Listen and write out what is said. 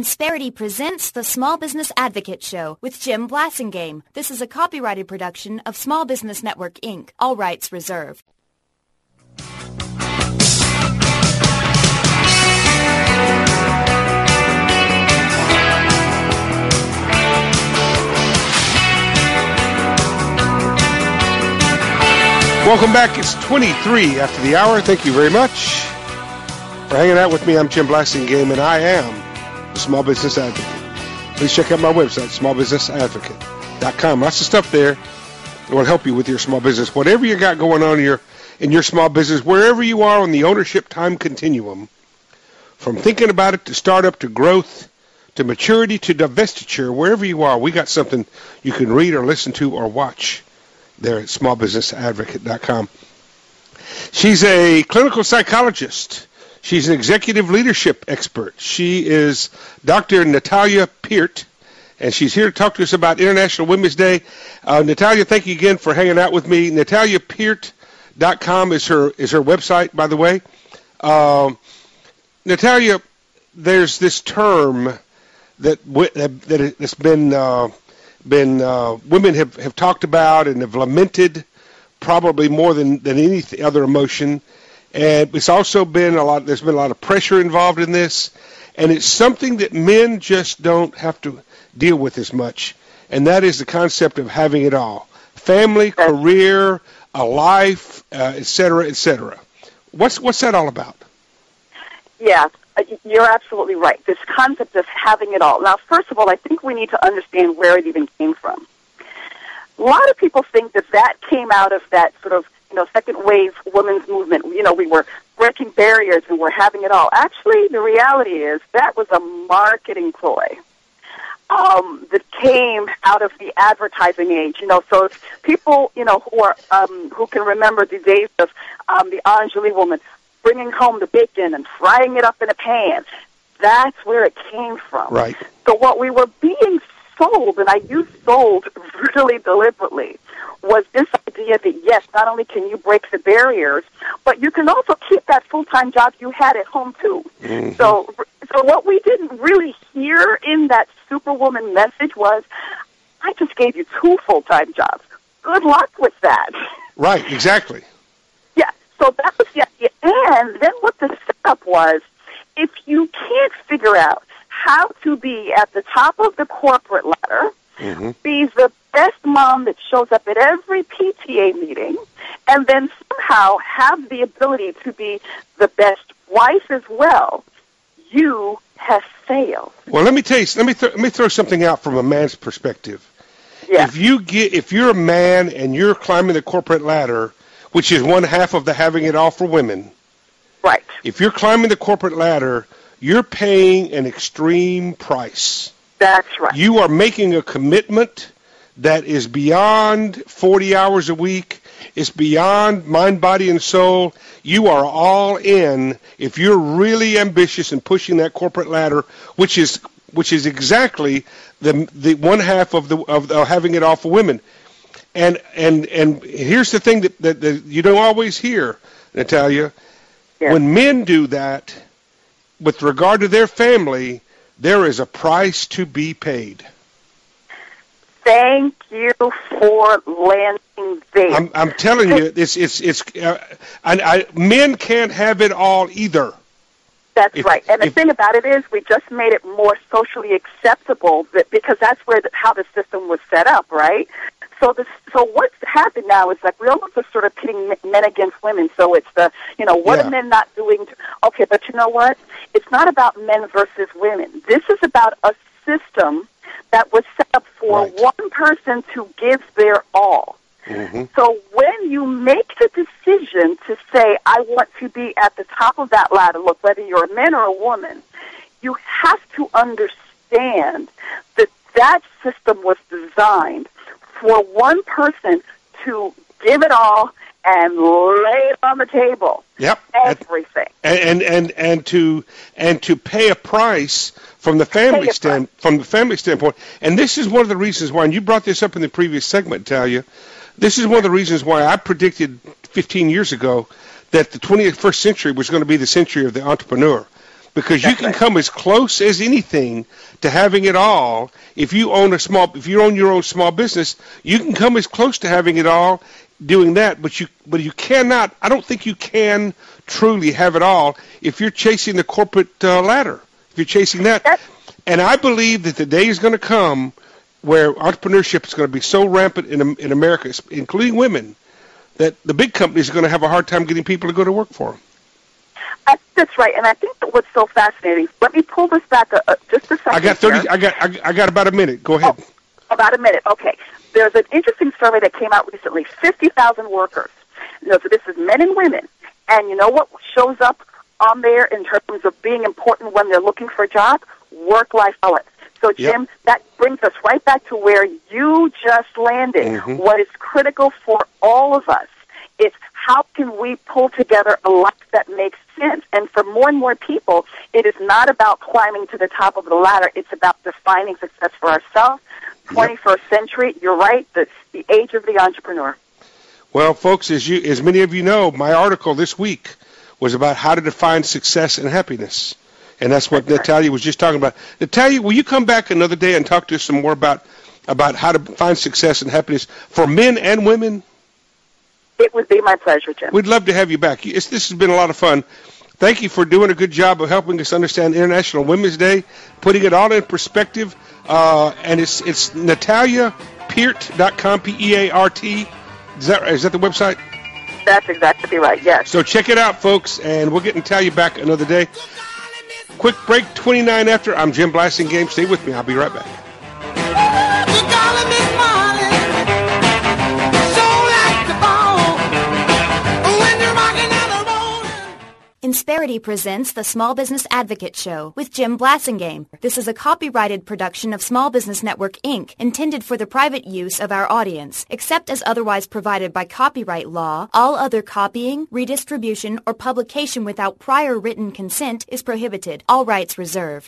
Insperity presents the Small Business Advocate Show with Jim Blasingame. This is a copyrighted production of Small Business Network, Inc. All rights reserved. Welcome back. It's 23 after the hour. Thank you very much for hanging out with me. I'm Jim Blasingame, and I am the Small Business Advocate. Please check out my website, smallbusinessadvocate.com. Lots of stuff there that will help you with your small business. Whatever you got going on in your small business, wherever you are on the ownership time continuum, from thinking about it to startup to growth to maturity to divestiture, wherever you are, we got something you can read or listen to or watch there at smallbusinessadvocate.com. She's a clinical psychologist. She's an executive leadership expert. She is Dr. Natalia Peart, and she's here to talk to us about International Women's Day. Natalia, thank you again for hanging out with me. NataliaPeart.com is her website, by the way. Natalia, there's this term that's been women have talked about and have lamented probably more than any other emotion. And it's also been there's been a lot of pressure involved in this, and it's something that men just don't have to deal with as much, and that is the concept of having it all. Family, career, a life, et cetera, et cetera. What's that all about? Yeah, you're absolutely right. This concept of having it all. Now, first of all, I think we need to understand where it even came from. A lot of people think that came out of that sort of second wave women's movement. We were breaking barriers and we're having it all. Actually, the reality is that was a marketing ploy that came out of the advertising age. So if people, who can remember the days of the Angeli woman bringing home the bacon and frying it up in a pan, that's where it came from. Right. So what we were being sold, and I use sold really deliberately, was this idea that, yes, not only can you break the barriers, but you can also keep that full-time job you had at home, too. Mm-hmm. So what we didn't really hear in that Superwoman message was, I just gave you 2 full-time jobs. Good luck with that. Right, exactly. Yeah, so that was the idea. And then what the setup was, if you can't figure out how to be at the top of the corporate ladder, mm-hmm. be the best mom that shows up at every PTA meeting, and then somehow have the ability to be the best wife as well, you have failed. Well, let me tell you. Let me throw something out from a man's perspective. Yeah. If you're a man and you're climbing the corporate ladder, which is one half of the having it all for women, right? If you're climbing the corporate ladder, you're paying an extreme price. That's right. You are making a commitment that is beyond 40 hours a week. It's beyond mind, body, and soul. You are all in if you're really ambitious and pushing that corporate ladder, which is exactly the one half of having it all for women. And here's the thing that you don't always hear, Natalia. Yeah. When men do that, with regard to their family, there is a price to be paid. Thank you for landing there. I'm telling you, men can't have it all either. That's right. And the thing about it is, we just made it more socially acceptable because that's how the system was set up, right? So what's happened now is like we almost are sort of pitting men against women. So it's what are men not doing? Okay, but you know what? It's not about men versus women. This is about a system that was set up for one person to give their all. Mm-hmm. So when you make the decision to say, I want to be at the top of that ladder, look, whether you're a man or a woman, you have to understand that system was designed for one person to give it all and lay it on the table. Yep. Everything. And to pay a price from the family standpoint. And this is one of the reasons why, and you brought this up in the previous segment, Talia, this is one of the reasons why I predicted 15 years ago that the 21st century was going to be the century of the entrepreneur. because you can come as close as anything to having it all. If you own your own small business, you can come as close to having it all doing that, but you cannot. I don't think you can truly have it all if you're chasing the corporate ladder. If you're chasing that, and I believe that the day is going to come where entrepreneurship is going to be so rampant in America, including women, that the big companies are going to have a hard time getting people to go to work for them. That's right, and I think that what's so fascinating. Let me pull this back just a second. I got 30. I got about a minute. Go ahead. Oh, about a minute. Okay. There's an interesting survey that came out recently. 50,000 workers. So this is men and women, and you know what shows up on there in terms of being important when they're looking for a job? Work-life balance. So, Jim, that brings us right back to where you just landed. Mm-hmm. What is critical for all of us is how can we pull together a life that makes sense? And for more and more people, it is not about climbing to the top of the ladder. It's about defining success for ourselves. 21st century, you're right, the age of the entrepreneur. Well, folks, as many of you know, my article this week was about how to define success and happiness. And that's what Natalia was just talking about. Natalia, will you come back another day and talk to us some more about how to find success and happiness for men and women? It would be my pleasure, Jim. We'd love to have you back. This has been a lot of fun. Thank you for doing a good job of helping us understand International Women's Day, putting it all in perspective. And it's NataliaPeart.com, P-E-A-R-T. Is that the website? That's exactly right, yes. So check it out, folks, and we'll get Natalia back another day. Quick break, 29 after. I'm Jim Blasingame. Stay with me. I'll be right back. Insperity presents the Small Business Advocate Show with Jim Blasingame. This is a copyrighted production of Small Business Network, Inc., intended for the private use of our audience. Except as otherwise provided by copyright law, all other copying, redistribution, or publication without prior written consent is prohibited. All rights reserved.